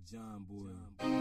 John Boy.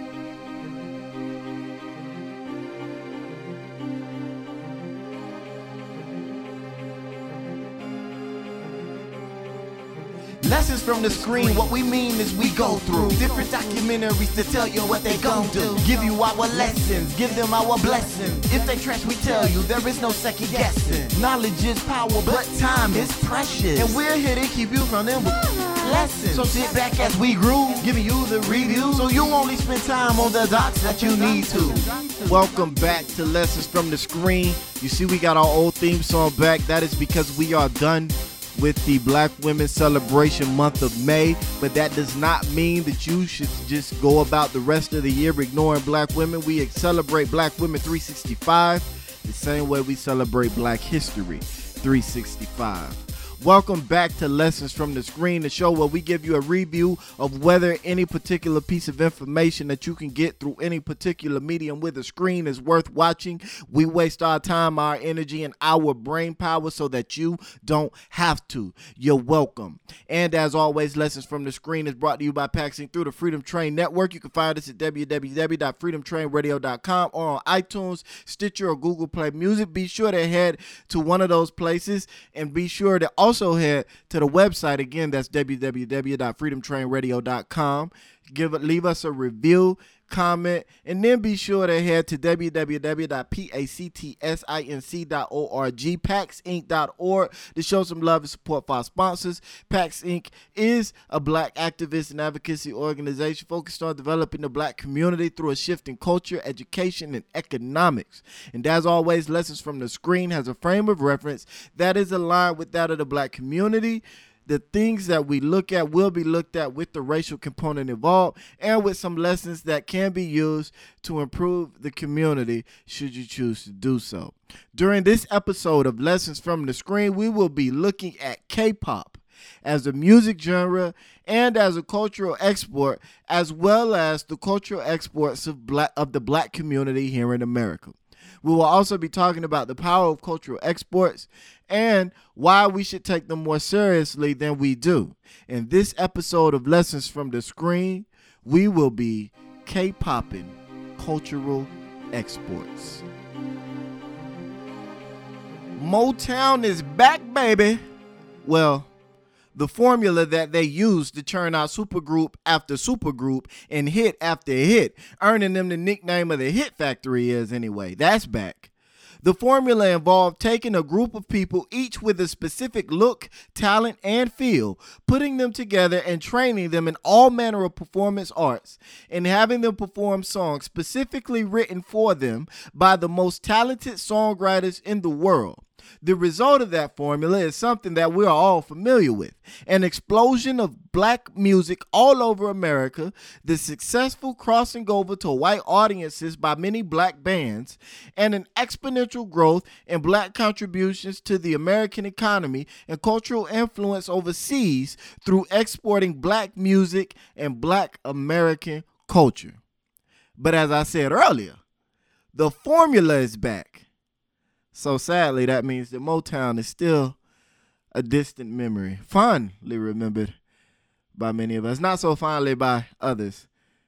Lessons from the screen, what we mean is we go through different documentaries to tell you what they gon' do. Give you our lessons, give them our blessings. If they trash, we tell you there is no second guessing. Knowledge is power, but time is precious. And we're here to keep you from them lessons. So sit back as we groove, giving you the review, so you only spend time on the dots that you need to. Welcome back to Lessons from the Screen. You see we got our old theme song back. That is because we are done with the Black Women Celebration month of May, but that does not mean that you should just go about the rest of the year ignoring Black women. We celebrate Black Women 365 the same way we celebrate Black History 365. Welcome back to Lessons from the Screen, the show where we give you a review of whether any particular piece of information that you can get through any particular medium with a screen is worth watching. We waste our time, our energy, and our brain power so that you don't have to. You're welcome. And as always, Lessons from the Screen is brought to you by PAX Inc. through the Freedom Train Network. You can find us at www.freedomtrainradio.com or on iTunes, Stitcher, or Google Play Music. Be sure to head to one of those places and be sure to also head to the website. Again, that's www.freedomtrainradio.com. Leave us a review, comment, and then be sure to head to www.pactsinc.org, paxinc.org, to show some love and support for our sponsors. PAX Inc. is a Black activist and advocacy organization focused on developing the Black community through a shift in culture, education, and economics. And as always, Lessons from the Screen has a frame of reference that is aligned with that of the Black community. The things that we look at will be looked at with the racial component involved and with some lessons that can be used to improve the community should you choose to do so. During this episode of Lessons from the Screen, we will be looking at K-pop as a music genre and as a cultural export, as well as the cultural exports of the Black community here in America. We will also be talking about the power of cultural exports and why we should take them more seriously than we do. In this episode of Lessons from the Screen, we will be K-popping cultural exports. Motown is back, baby. Well, the formula that they used to churn out supergroup after supergroup and hit after hit, earning them the nickname of the Hit Factory is anyway. That's back. The formula involved taking a group of people, each with a specific look, talent, and feel, putting them together and training them in all manner of performance arts, and having them perform songs specifically written for them by the most talented songwriters in the world. The result of that formula is something that we're all familiar with: an explosion of Black music all over America, the successful crossing over to white audiences by many Black bands, and an exponential growth in Black contributions to the American economy and cultural influence overseas through exporting Black music and Black American culture. But as I said earlier, the formula is back. So sadly, that means that Motown is still a distant memory, fondly remembered by many of us, not so fondly by others.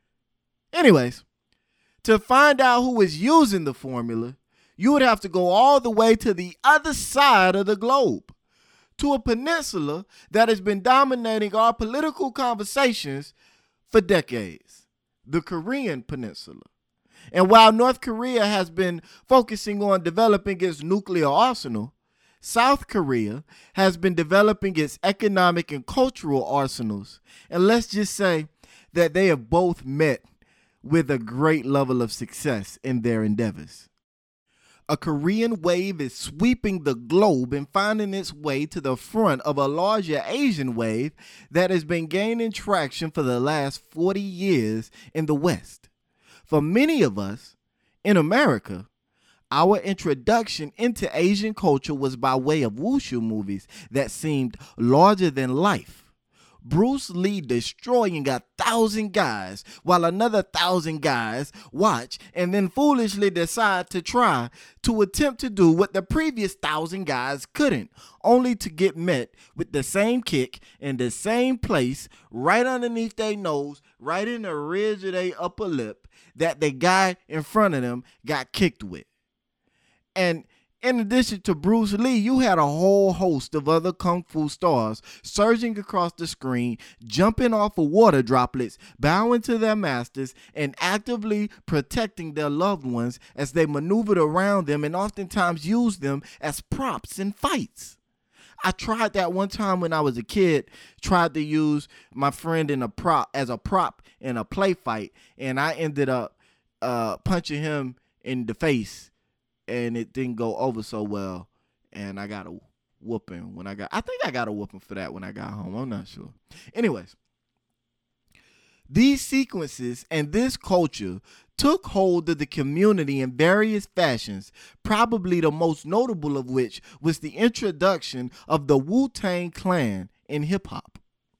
Anyways, to find out who is using the formula, you would have to go all the way to the other side of the globe, to a peninsula that has been dominating our political conversations for decades, the Korean Peninsula. And while North Korea has been focusing on developing its nuclear arsenal, South Korea has been developing its economic and cultural arsenals. And let's just say that they have both met with a great level of success in their endeavors. A Korean wave is sweeping the globe and finding its way to the front of a larger Asian wave that has been gaining traction for the last 40 years in the West. For many of us in America, our introduction into Asian culture was by way of wushu movies that seemed larger than life, Bruce Lee destroying 1,000 guys while another 1,000 guys watch and then foolishly decide to try to attempt to do what the previous 1,000 guys couldn't, only to get met with the same kick in the same place, right underneath their nose, right in the ridge of their upper lip that the guy in front of them got kicked with. And in addition to Bruce Lee, you had a whole host of other kung fu stars surging across the screen, jumping off of water droplets, bowing to their masters, and actively protecting their loved ones as they maneuvered around them and oftentimes used them as props in fights. I tried that one time when I was a kid, tried to use my friend as a prop in a play fight, and I ended up punching him in the face. And it didn't go over so well, and I got a whooping I think I got a whooping for that when I got home. I'm not sure. Anyways, these sequences and this culture took hold of the community in various fashions, probably the most notable of which was the introduction of the Wu-Tang Clan in hip-hop.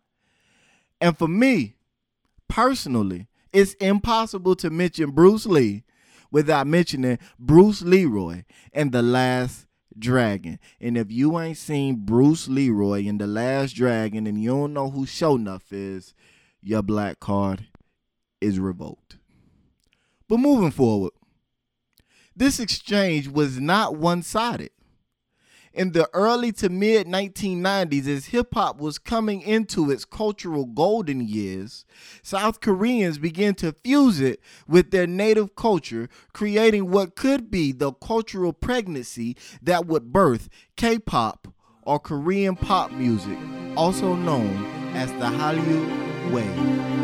And for me, personally, it's impossible to mention Bruce Lee without mentioning Bruce Leroy and The Last Dragon. And if you ain't seen Bruce Leroy in The Last Dragon and you don't know who Sho'nuff is, your black card is revoked. But moving forward, this exchange was not one-sided. In the early to mid 1990s, as hip-hop was coming into its cultural golden years, South Koreans began to fuse it with their native culture, creating what could be the cultural pregnancy that would birth K-pop, or Korean pop music, also known as the Hallyu Wave.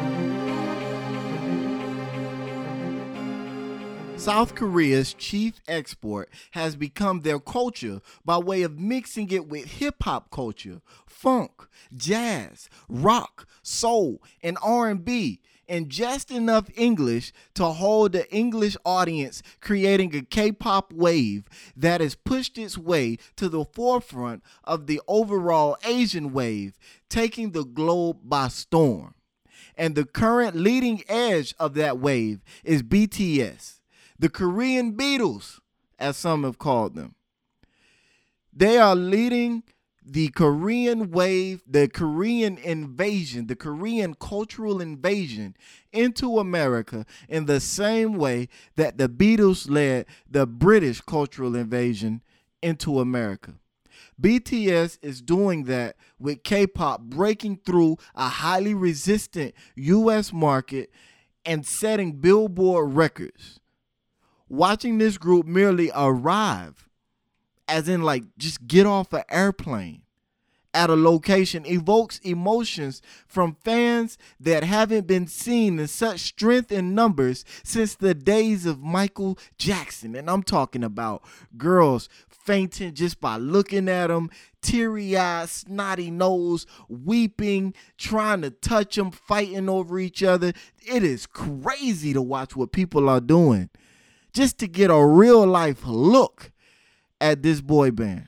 South Korea's chief export has become their culture by way of mixing it with hip-hop culture, funk, jazz, rock, soul, and R&B, and just enough English to hold the English audience, creating a K-pop wave that has pushed its way to the forefront of the overall Asian wave, taking the globe by storm. And the current leading edge of that wave is BTS. The Korean Beatles, as some have called them. They are leading the Korean wave, the Korean invasion, the Korean cultural invasion into America in the same way that the Beatles led the British cultural invasion into America. BTS is doing that with K-pop breaking through a highly resistant U.S. market and setting Billboard records. Watching this group merely arrive, as in like just get off an airplane at a location, evokes emotions from fans that haven't been seen in such strength and numbers since the days of Michael Jackson. And I'm talking about girls fainting just by looking at him, teary-eyed, snotty nose, weeping, trying to touch him, fighting over each other. It is crazy to watch what people are doing just to get a real life look at this boy band.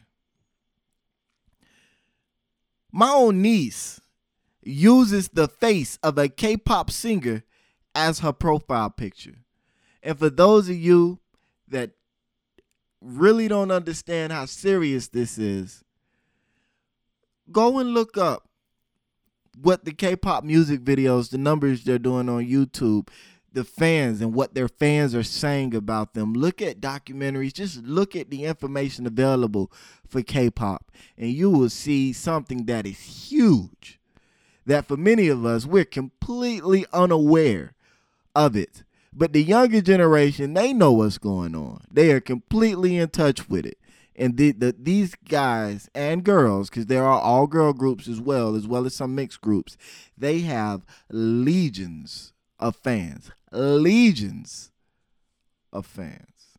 My own niece uses the face of a K-pop singer as her profile picture. And for those of you that really don't understand how serious this is, go and look up what the K-pop music videos, the numbers they're doing on YouTube, the fans and what their fans are saying about them. Look at documentaries. Just look at the information available for K-pop, and you will see something that is huge, that for many of us, we're completely unaware of it. But the younger generation, they know what's going on. They are completely in touch with it. And these guys and girls, because there are all girl groups as well as some mixed groups, they have legions of fans. Legions of fans.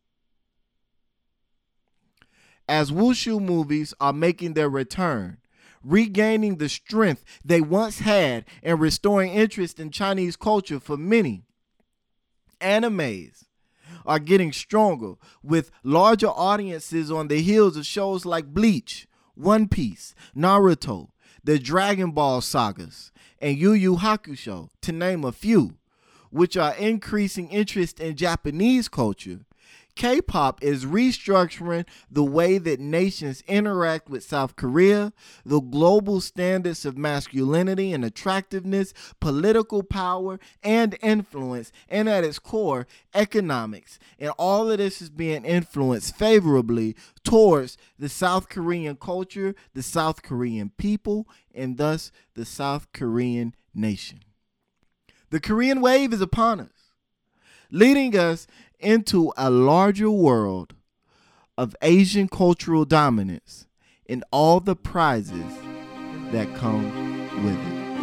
As wushu movies are making their return, regaining the strength they once had and restoring interest in Chinese culture for many, animes are getting stronger with larger audiences on the heels of shows like Bleach, One Piece, Naruto, the Dragon Ball sagas, and Yu Yu Hakusho, to name a few, which are increasing interest in Japanese culture, K-pop is restructuring the way that nations interact with South Korea, the global standards of masculinity and attractiveness, political power and influence, and at its core, economics. And all of this is being influenced favorably towards the South Korean culture, the South Korean people, and thus the South Korean nation. The Korean wave is upon us, leading us into a larger world of Asian cultural dominance and all the prizes that come with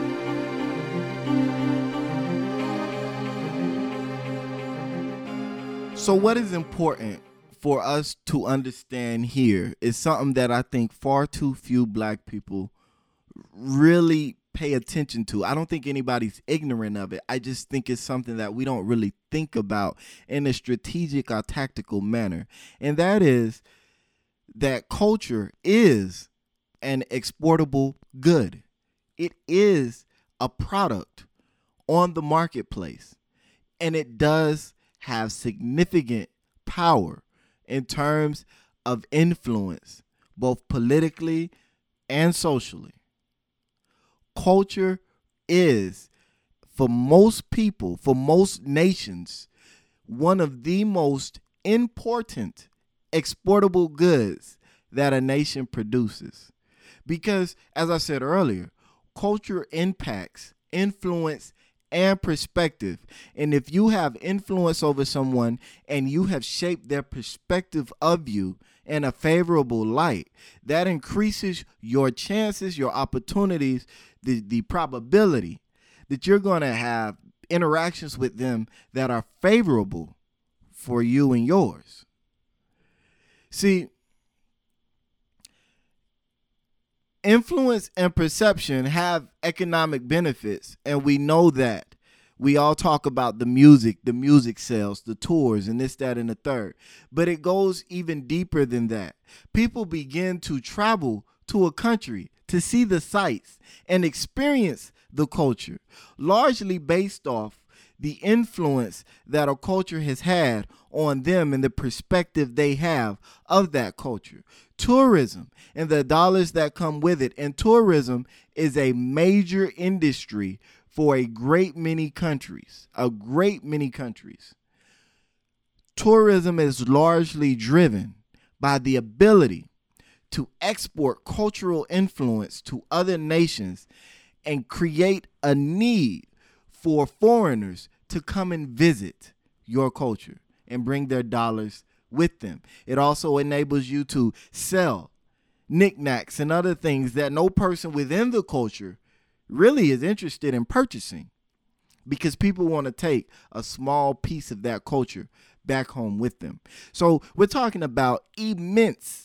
it. So what is important for us to understand here is something that I think far too few black people really pay attention to. I don't think anybody's ignorant of it. I just think it's something that we don't really think about in a strategic or tactical manner. And that is that culture is an exportable good. It is a product on the marketplace. And it does have significant power in terms of influence, both politically and socially. Culture is, for most people, for most nations, one of the most important exportable goods that a nation produces. Because, as I said earlier, culture impacts, influence, and perspective. And if you have influence over someone and you have shaped their perspective of you in a favorable light, that increases your chances, your opportunities, the probability that you're going to have interactions with them that are favorable for you and yours. See, influence and perception have economic benefits, and we know that. We all talk about the music sales, the tours, and this, that, and the third. But it goes even deeper than that. People begin to travel to a country to see the sights and experience the culture, largely based off the influence that a culture has had on them and the perspective they have of that culture. Tourism and the dollars that come with it. And tourism is a major industry for a great many countries. Tourism is largely driven by the ability to export cultural influence to other nations and create a need for foreigners to come and visit your culture and bring their dollars with them. It also enables you to sell knickknacks and other things that no person within the culture really is interested in purchasing, because people want to take a small piece of that culture back home with them. So we're talking about immense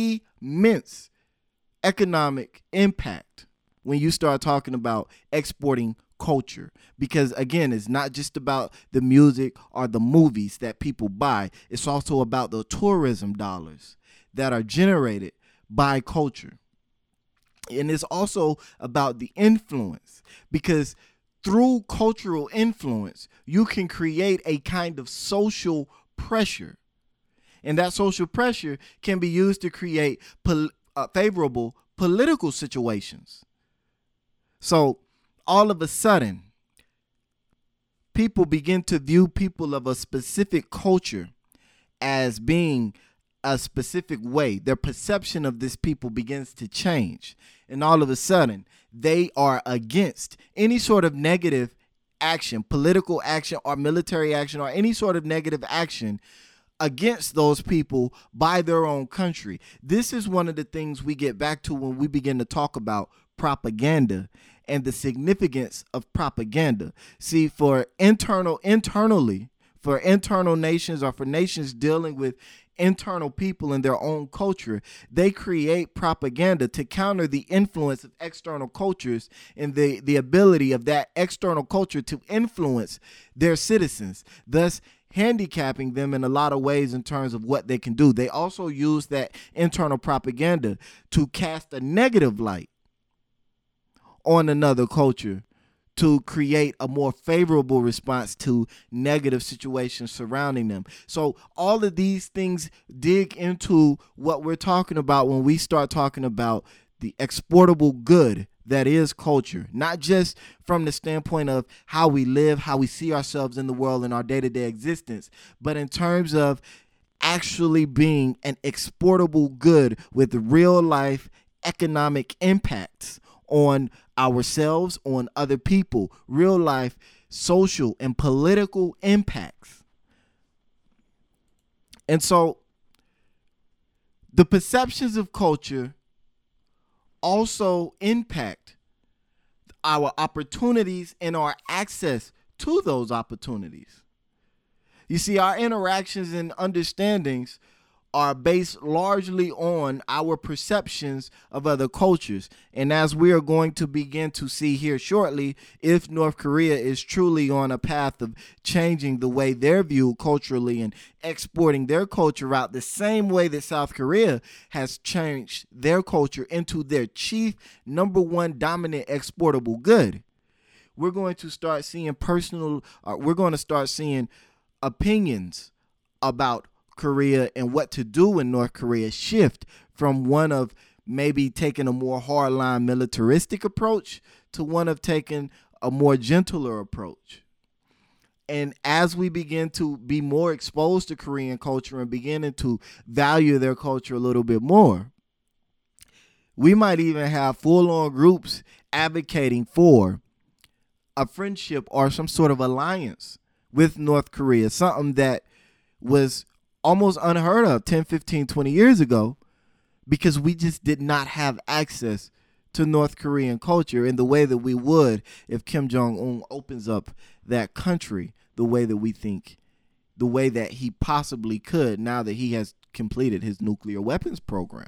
economic impact when you start talking about exporting culture, because again, it's not just about the music or the movies that people buy. It's also about the tourism dollars that are generated by culture. And it's also about the influence, because through cultural influence, you can create a kind of social pressure. And that social pressure can be used to create favorable political situations. So all of a sudden, people begin to view people of a specific culture as being a specific way. Their perception of this people begins to change. And all of a sudden, they are against any sort of negative action, political action or military action or any sort of negative action against those people by their own country. This is one of the things we get back to when we begin to talk about propaganda and the significance of propaganda. See, for internal nations, or for nations dealing with internal people in their own culture, they create propaganda to counter the influence of external cultures and the ability of that external culture to influence their citizens, thus handicapping them in a lot of ways in terms of what they can do. They also use that internal propaganda to cast a negative light on another culture to create a more favorable response to negative situations surrounding them. So all of these things dig into what we're talking about when we start talking about the exportable good that is culture, not just from the standpoint of how we live, how we see ourselves in the world in our day-to-day existence, but in terms of actually being an exportable good with real life economic impacts on ourselves, on other people, real life social and political impacts. And so the perceptions of culture also impact our opportunities and our access to those opportunities. You see, our interactions and understandings are based largely on our perceptions of other cultures. And as we are going to begin to see here shortly, if North Korea is truly on a path of changing the way they're viewed culturally and exporting their culture out the same way that South Korea has changed their culture into their chief number one dominant exportable good, we're going to start seeing opinions about Korea and what to do in North Korea shift from one of maybe taking a more hardline militaristic approach to one of taking a more gentler approach. And as we begin to be more exposed to Korean culture and beginning to value their culture a little bit more, we might even have full-on groups advocating for a friendship or some sort of alliance with North Korea, something that was almost unheard of 10, 15, 20 years ago, because we just did not have access to North Korean culture in the way that we would if Kim Jong-un opens up that country the way that we think, the way that he possibly could now that he has completed his nuclear weapons program.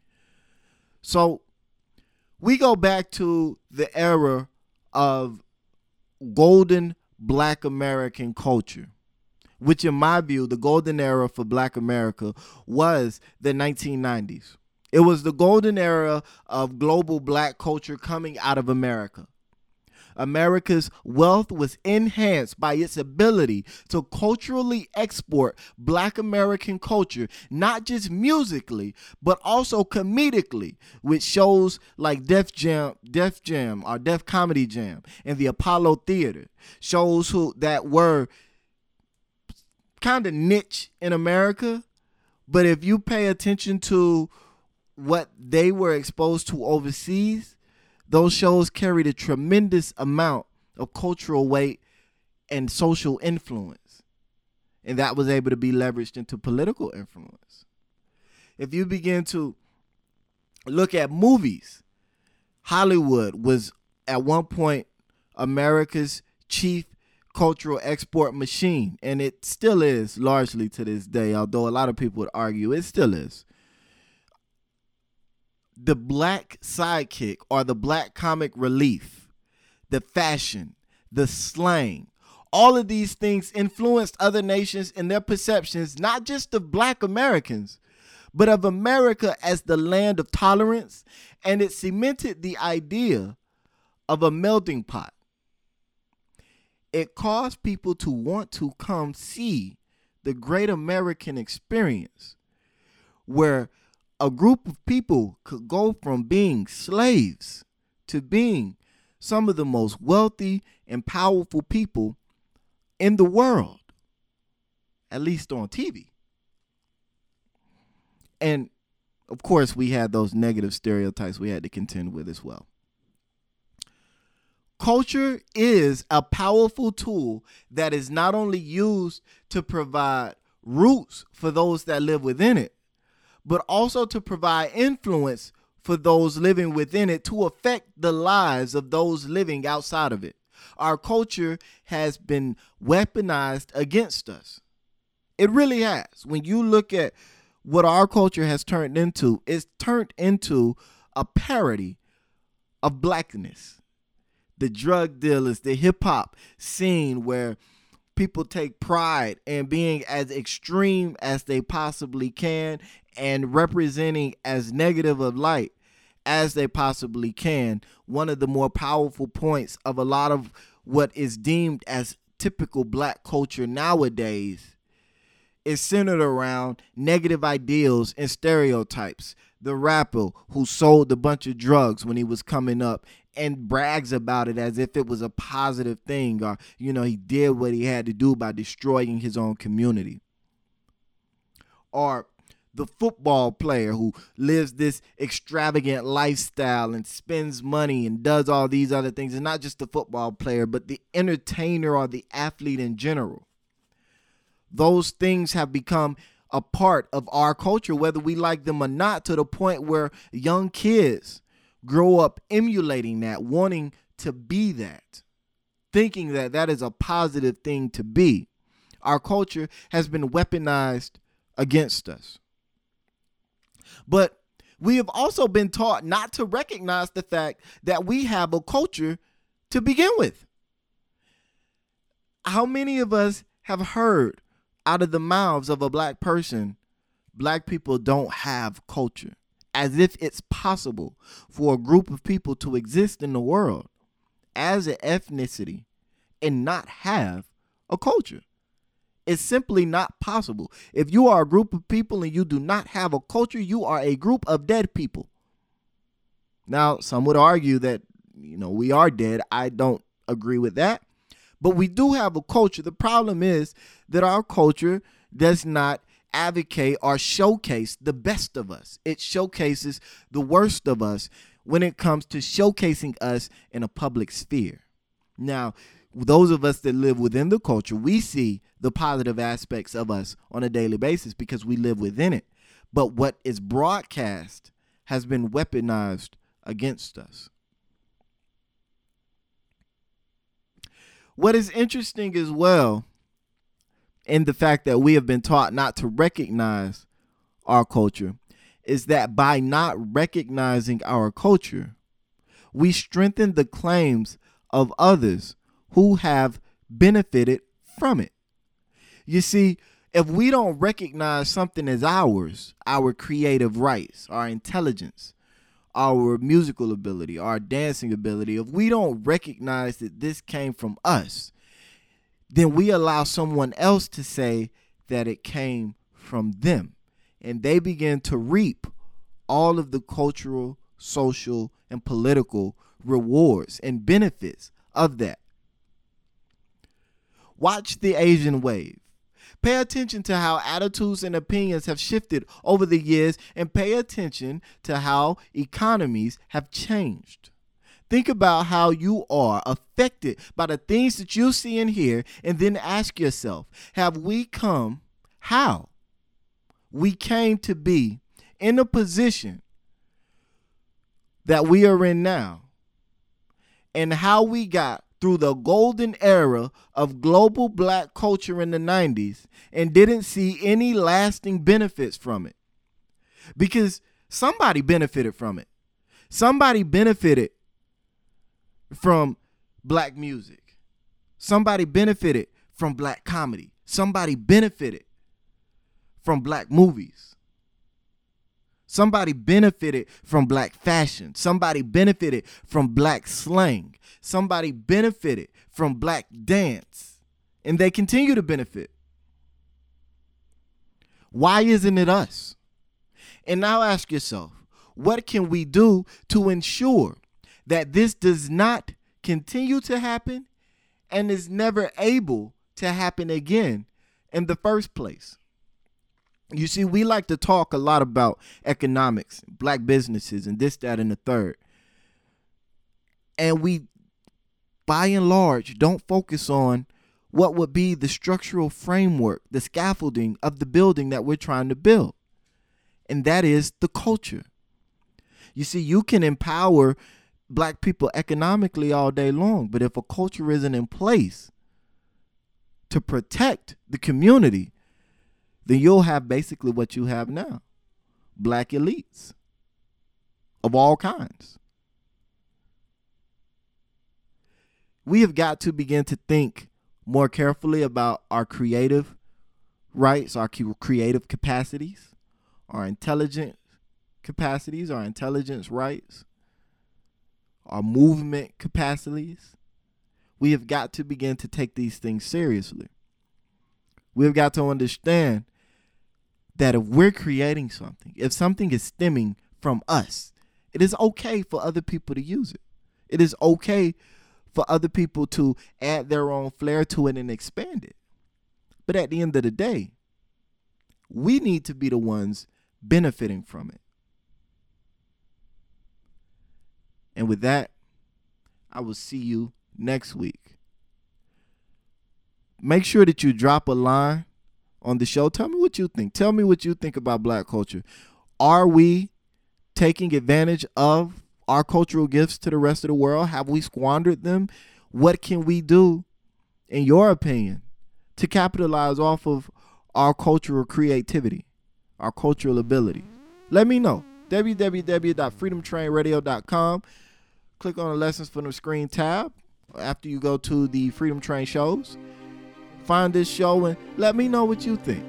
So we go back to the era of golden Black American culture, which in my view, the golden era for Black America was the 1990s. It was the golden era of global Black culture coming out of America. America's wealth was enhanced by its ability to culturally export Black American culture, not just musically, but also comedically, with shows like Def Jam or Def Comedy Jam and the Apollo Theater, shows that were kind of niche in America, but if you pay attention to what they were exposed to overseas, those shows carried a tremendous amount of cultural weight and social influence, and that was able to be leveraged into political influence. If you begin to look at movies, Hollywood was at one point America's chief cultural export machine, and it still is largely to this day, although a lot of people would argue it still is. The Black sidekick or the Black comic relief, the fashion, the slang, all of these things influenced other nations in their perceptions, not just of Black Americans, but of America as the land of tolerance, and it cemented the idea of a melting pot. It caused people to want to come see the great American experience, where a group of people could go from being slaves to being some of the most wealthy and powerful people in the world, at least on TV. And of course, we had those negative stereotypes we had to contend with as well. Culture is a powerful tool that is not only used to provide roots for those that live within it, but also to provide influence for those living within it to affect the lives of those living outside of it. Our culture has been weaponized against us. It really has. When you look at what our culture has turned into, it's turned into a parody of blackness. The drug dealers, the hip hop scene where people take pride in being as extreme as they possibly can and representing as negative of light as they possibly can. One of the more powerful points of a lot of what is deemed as typical black culture nowadays is centered around negative ideals and stereotypes. The rapper who sold a bunch of drugs when he was coming up and brags about it as if it was a positive thing, or, he did what he had to do by destroying his own community. Or the football player who lives this extravagant lifestyle and spends money and does all these other things. And not just the football player, but the entertainer or the athlete in general. Those things have become a part of our culture, whether we like them or not, to the point where young kids grow up emulating that, wanting to be that, thinking that that is a positive thing to be. Our culture has been weaponized against us. But we have also been taught not to recognize the fact that we have a culture to begin with. How many of us have heard out of the mouths of a black person, black people don't have culture, as if it's possible for a group of people to exist in the world as an ethnicity and not have a culture? It's simply not possible. If you are a group of people and you do not have a culture, you are a group of dead people. Now, some would argue that, we are dead. I don't agree with that. But we do have a culture. The problem is that our culture does not advocate or showcase the best of us. It showcases the worst of us when it comes to showcasing us in a public sphere. Now, those of us that live within the culture, we see the positive aspects of us on a daily basis because we live within it. But what is broadcast has been weaponized against us. What is interesting as well, in the fact that we have been taught not to recognize our culture, is that by not recognizing our culture, we strengthen the claims of others who have benefited from it. You see, if we don't recognize something as ours, our creative rights, our intelligence, our musical ability, our dancing ability, if we don't recognize that this came from us, then we allow someone else to say that it came from them. And they begin to reap all of the cultural, social, and political rewards and benefits of that. Watch the Asian wave. Pay attention to how attitudes and opinions have shifted over the years, and pay attention to how economies have changed. Think about how you are affected by the things that you see and hear, and then ask yourself, how we came to be in a position that we are in now, and how we got through the golden era of global black culture in the 90s and didn't see any lasting benefits from it. Because somebody benefited from it. Somebody benefited from black music. Somebody benefited from black comedy. Somebody benefited from black movies. Somebody benefited from black fashion. Somebody benefited from black slang. Somebody benefited from black dance. And they continue to benefit. Why isn't it us? And now ask yourself, what can we do to ensure that this does not continue to happen and is never able to happen again in the first place? You see, we like to talk a lot about economics, black businesses, and this, that, and the third. And we, by and large, don't focus on what would be the structural framework, the scaffolding of the building that we're trying to build. And that is the culture. You see, you can empower black people economically all day long, but if a culture isn't in place to protect the community, then you'll have basically what you have now. Black elites of all kinds. We have got to begin to think more carefully about our creative rights, our creative capacities, our intelligence capacities, our intelligence rights, our movement capacities. We have got to begin to take these things seriously. We have got to understand that if we're creating something, if something is stemming from us, it is okay for other people to use it. It is okay for other people to add their own flair to it and expand it. But at the end of the day, we need to be the ones benefiting from it. And with that, I will see you next week. Make sure that you drop a line on the show. Tell me what you think. Tell me what you think about Black culture. Are we taking advantage of our cultural gifts to the rest of the world? Have we squandered them? What can we do, in your opinion, to capitalize off of our cultural creativity, our cultural ability? Let me know. www.freedomtrainradio.com. Click on the Lessons from the Screen tab after you go to the Freedom Train shows. Find this show and let me know what you think.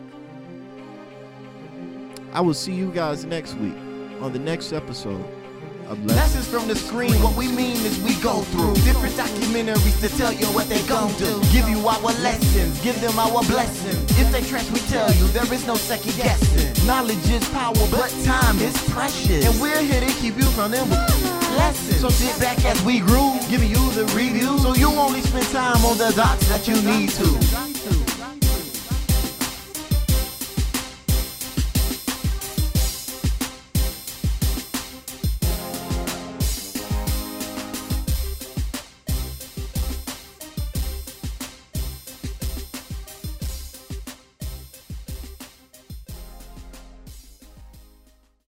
I will see you guys next week on the next episode of Lessons from the Screen. What we mean is we go through different documentaries to tell you what they gon' do. Give you our lessons, give them our blessings. If they trash, we tell you there is no second guessing. Knowledge is power, but time is precious. And we're here to keep you from them lessons. So sit back as we groove, giving you the review, so you only spend time on the dots that you need to.